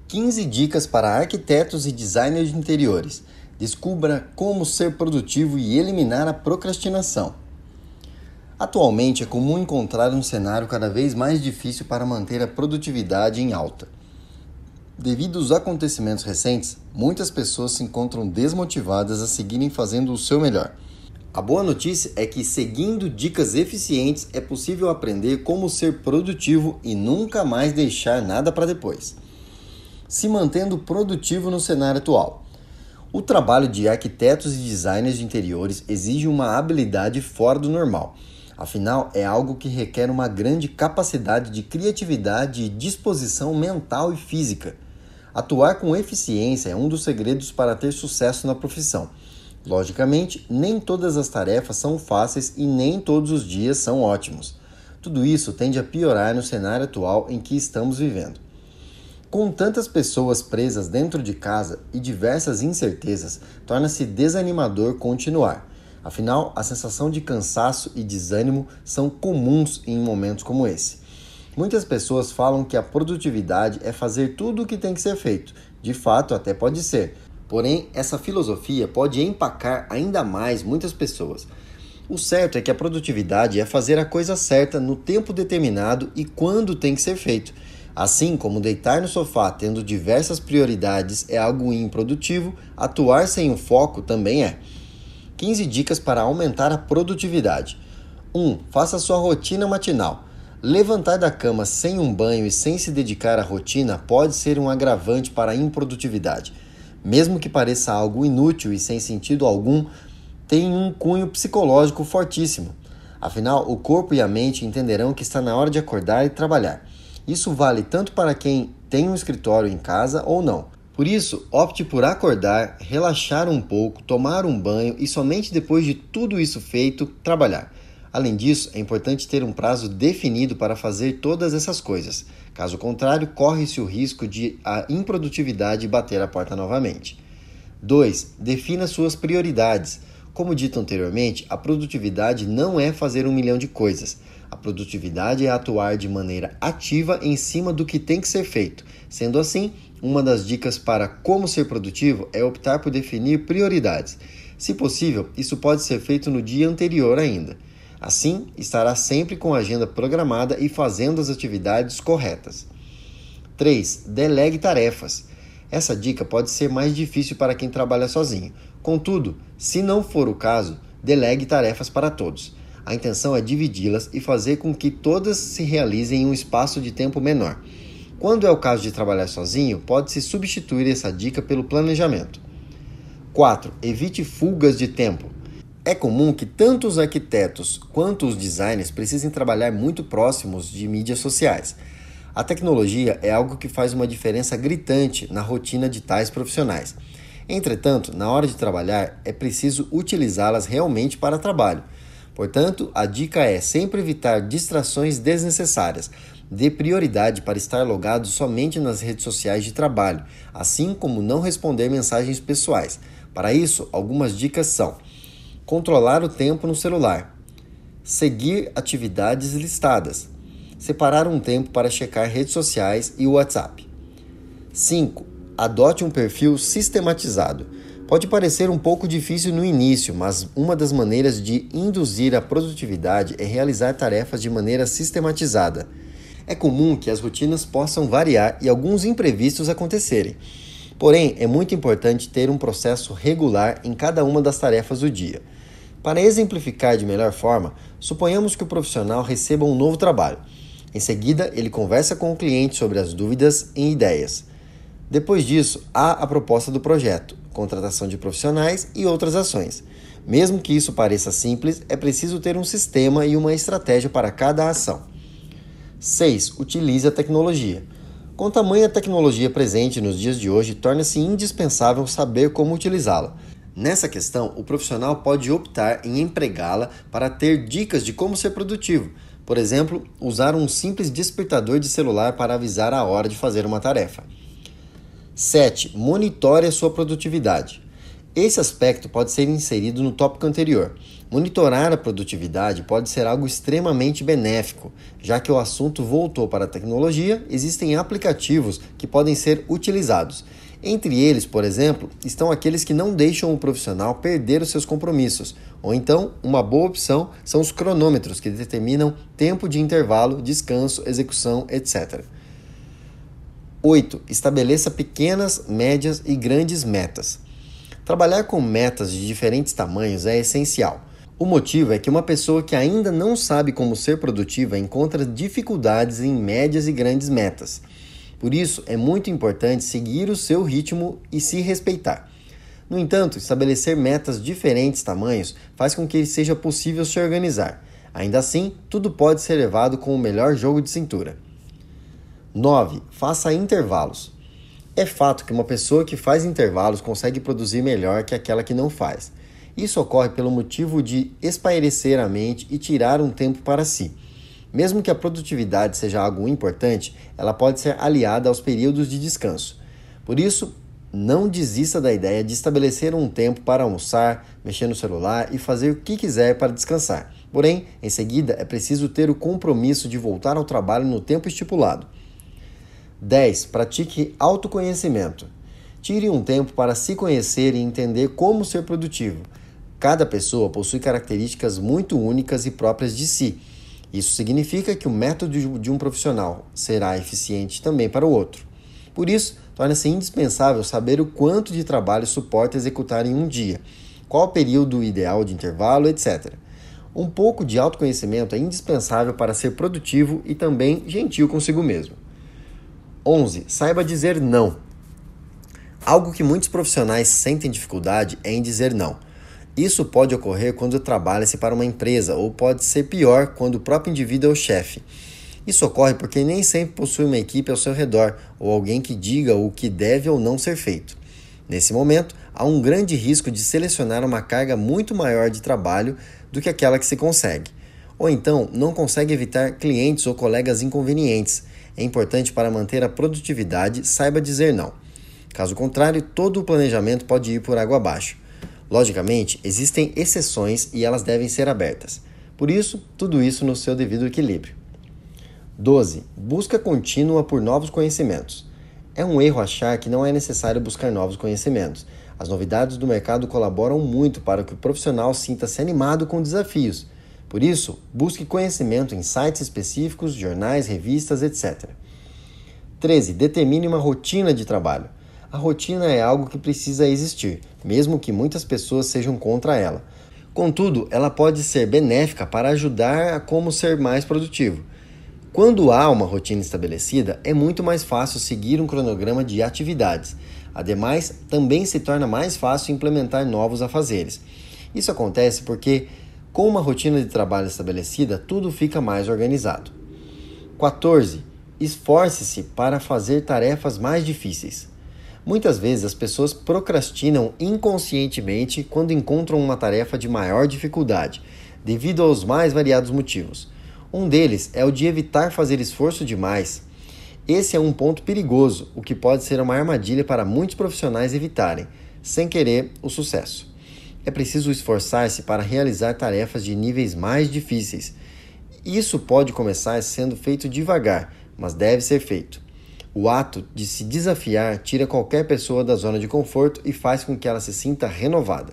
15 dicas para arquitetos e designers de interiores. Descubra como ser produtivo e eliminar a procrastinação. Atualmente é comum encontrar um cenário cada vez mais difícil para manter a produtividade em alta. Devido aos acontecimentos recentes, muitas pessoas se encontram desmotivadas a seguirem fazendo o seu melhor. A boa notícia é que, seguindo dicas eficientes, é possível aprender como ser produtivo e nunca mais deixar nada para depois. Se mantendo produtivo no cenário atual. O trabalho de arquitetos e designers de interiores exige uma habilidade fora do normal. Afinal, é algo que requer uma grande capacidade de criatividade e disposição mental e física. Atuar com eficiência é um dos segredos para ter sucesso na profissão. Logicamente, nem todas as tarefas são fáceis e nem todos os dias são ótimos. Tudo isso tende a piorar no cenário atual em que estamos vivendo. Com tantas pessoas presas dentro de casa e diversas incertezas, torna-se desanimador continuar. Afinal, a sensação de cansaço e desânimo são comuns em momentos como esse. Muitas pessoas falam que a produtividade é fazer tudo o que tem que ser feito. De fato, até pode ser. Porém, essa filosofia pode empacar ainda mais muitas pessoas. O certo é que a produtividade é fazer a coisa certa no tempo determinado e quando tem que ser feito. Assim como deitar no sofá tendo diversas prioridades é algo improdutivo, atuar sem o foco também é. 15 dicas para aumentar a produtividade. 1. Faça sua rotina matinal. Levantar da cama sem um banho e sem se dedicar à rotina pode ser um agravante para a improdutividade. Mesmo que pareça algo inútil e sem sentido algum, tem um cunho psicológico fortíssimo. Afinal, o corpo e a mente entenderão que está na hora de acordar e trabalhar. Isso vale tanto para quem tem um escritório em casa ou não. Por isso, opte por acordar, relaxar um pouco, tomar um banho e somente depois de tudo isso feito, trabalhar. Além disso, é importante ter um prazo definido para fazer todas essas coisas. Caso contrário, corre-se o risco de a improdutividade bater a porta novamente. 2. Defina suas prioridades. Como dito anteriormente, a produtividade não é fazer 1 milhão de coisas. A produtividade é atuar de maneira ativa em cima do que tem que ser feito. Sendo assim, uma das dicas para como ser produtivo é optar por definir prioridades. Se possível, isso pode ser feito no dia anterior ainda. Assim, estará sempre com a agenda programada e fazendo as atividades corretas. 3. Delegue tarefas. Essa dica pode ser mais difícil para quem trabalha sozinho. Contudo, se não for o caso, delegue tarefas para todos. A intenção é dividi-las e fazer com que todas se realizem em um espaço de tempo menor. Quando é o caso de trabalhar sozinho, pode-se substituir essa dica pelo planejamento. 4. Evite fugas de tempo. É comum que tanto os arquitetos quanto os designers precisem trabalhar muito próximos de mídias sociais. A tecnologia é algo que faz uma diferença gritante na rotina de tais profissionais. Entretanto, na hora de trabalhar, é preciso utilizá-las realmente para trabalho. Portanto, a dica é sempre evitar distrações desnecessárias. Dê prioridade para estar logado somente nas redes sociais de trabalho, assim como não responder mensagens pessoais. Para isso, algumas dicas são: controlar o tempo no celular, seguir atividades listadas, separar um tempo para checar redes sociais e o WhatsApp. 5. Adote um perfil sistematizado. Pode parecer um pouco difícil no início, mas uma das maneiras de induzir a produtividade é realizar tarefas de maneira sistematizada. É comum que as rotinas possam variar e alguns imprevistos acontecerem. Porém, é muito importante ter um processo regular em cada uma das tarefas do dia. Para exemplificar de melhor forma, suponhamos que o profissional receba um novo trabalho. Em seguida, ele conversa com o cliente sobre as dúvidas e ideias. Depois disso, há a proposta do projeto, contratação de profissionais e outras ações. Mesmo que isso pareça simples, é preciso ter um sistema e uma estratégia para cada ação. 6. Utilize a tecnologia. Com tamanha tecnologia presente nos dias de hoje, torna-se indispensável saber como utilizá-la. Nessa questão, o profissional pode optar em empregá-la para ter dicas de como ser produtivo. Por exemplo, usar um simples despertador de celular para avisar a hora de fazer uma tarefa. 7. Monitore a sua produtividade. Esse aspecto pode ser inserido no tópico anterior. Monitorar a produtividade pode ser algo extremamente benéfico, já que o assunto voltou para a tecnologia, existem aplicativos que podem ser utilizados. Entre eles, por exemplo, estão aqueles que não deixam o profissional perder os seus compromissos, ou então, uma boa opção são os cronômetros que determinam tempo de intervalo, descanso, execução, etc. 8. Estabeleça pequenas, médias e grandes metas. Trabalhar com metas de diferentes tamanhos é essencial. O motivo é que uma pessoa que ainda não sabe como ser produtiva encontra dificuldades em médias e grandes metas. Por isso, é muito importante seguir o seu ritmo e se respeitar. No entanto, estabelecer metas de diferentes tamanhos faz com que seja possível se organizar. Ainda assim, tudo pode ser levado com o melhor jogo de cintura. 9. Faça intervalos. É fato que uma pessoa que faz intervalos consegue produzir melhor que aquela que não faz. Isso ocorre pelo motivo de espairecer a mente e tirar um tempo para si. Mesmo que a produtividade seja algo importante, ela pode ser aliada aos períodos de descanso. Por isso, não desista da ideia de estabelecer um tempo para almoçar, mexer no celular e fazer o que quiser para descansar. Porém, em seguida, é preciso ter o compromisso de voltar ao trabalho no tempo estipulado. 10. Pratique autoconhecimento. Tire um tempo para se conhecer e entender como ser produtivo. Cada pessoa possui características muito únicas e próprias de si. Isso significa que o método de um profissional será eficiente também para o outro. Por isso, torna-se indispensável saber o quanto de trabalho suporta executar em um dia, qual o período ideal de intervalo, etc. Um pouco de autoconhecimento é indispensável para ser produtivo e também gentil consigo mesmo. 11. Saiba dizer não. Algo que muitos profissionais sentem dificuldade é em dizer não. Isso pode ocorrer quando trabalha-se para uma empresa ou pode ser pior quando o próprio indivíduo é o chefe. Isso ocorre porque nem sempre possui uma equipe ao seu redor ou alguém que diga o que deve ou não ser feito. Nesse momento, há um grande risco de selecionar uma carga muito maior de trabalho do que aquela que se consegue. Ou então, não consegue evitar clientes ou colegas inconvenientes. É importante para manter a produtividade, saiba dizer não. Caso contrário, todo o planejamento pode ir por água abaixo. Logicamente, existem exceções e elas devem ser abertas. Por isso, tudo isso no seu devido equilíbrio. 12. Busca contínua por novos conhecimentos. É um erro achar que não é necessário buscar novos conhecimentos. As novidades do mercado colaboram muito para que o profissional sinta-se animado com desafios. Por isso, busque conhecimento em sites específicos, jornais, revistas, etc. 13. Determine uma rotina de trabalho. A rotina é algo que precisa existir, mesmo que muitas pessoas sejam contra ela. Contudo, ela pode ser benéfica para ajudar a como ser mais produtivo. Quando há uma rotina estabelecida, é muito mais fácil seguir um cronograma de atividades. Ademais, também se torna mais fácil implementar novos afazeres. Isso acontece porque, com uma rotina de trabalho estabelecida, tudo fica mais organizado. 14. Esforce-se para fazer tarefas mais difíceis. Muitas vezes as pessoas procrastinam inconscientemente quando encontram uma tarefa de maior dificuldade, devido aos mais variados motivos. Um deles é o de evitar fazer esforço demais. Esse é um ponto perigoso, o que pode ser uma armadilha para muitos profissionais evitarem, sem querer, o sucesso. É preciso esforçar-se para realizar tarefas de níveis mais difíceis. Isso pode começar sendo feito devagar, mas deve ser feito. O ato de se desafiar tira qualquer pessoa da zona de conforto e faz com que ela se sinta renovada.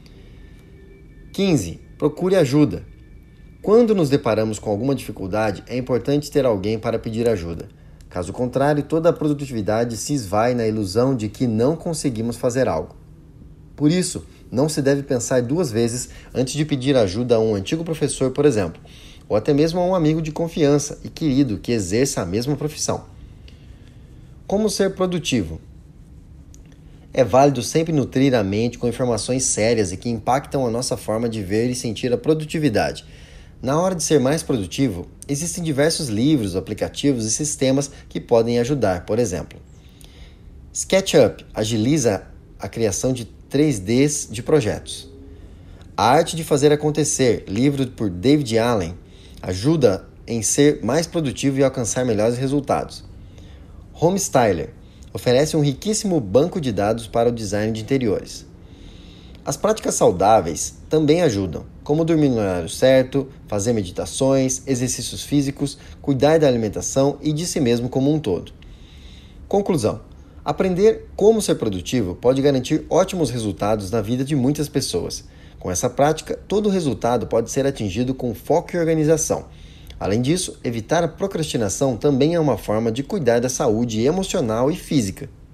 15. Procure ajuda. Quando nos deparamos com alguma dificuldade, é importante ter alguém para pedir ajuda. Caso contrário, toda a produtividade se esvai na ilusão de que não conseguimos fazer algo. Por isso, não se deve pensar duas vezes antes de pedir ajuda a um antigo professor, por exemplo, ou até mesmo a um amigo de confiança e querido que exerça a mesma profissão. Como ser produtivo? É válido sempre nutrir a mente com informações sérias e que impactam a nossa forma de ver e sentir a produtividade. Na hora de ser mais produtivo, existem diversos livros, aplicativos e sistemas que podem ajudar. Por exemplo, SketchUp agiliza a criação de 3Ds de projetos. A Arte de Fazer Acontecer, livro por David Allen, ajuda em ser mais produtivo e alcançar melhores resultados. Homestyler oferece um riquíssimo banco de dados para o design de interiores. As práticas saudáveis também ajudam, como dormir no horário certo, fazer meditações, exercícios físicos, cuidar da alimentação e de si mesmo como um todo. Conclusão: aprender como ser produtivo pode garantir ótimos resultados na vida de muitas pessoas. Com essa prática, todo o resultado pode ser atingido com foco e organização. Além disso, evitar a procrastinação também é uma forma de cuidar da saúde emocional e física.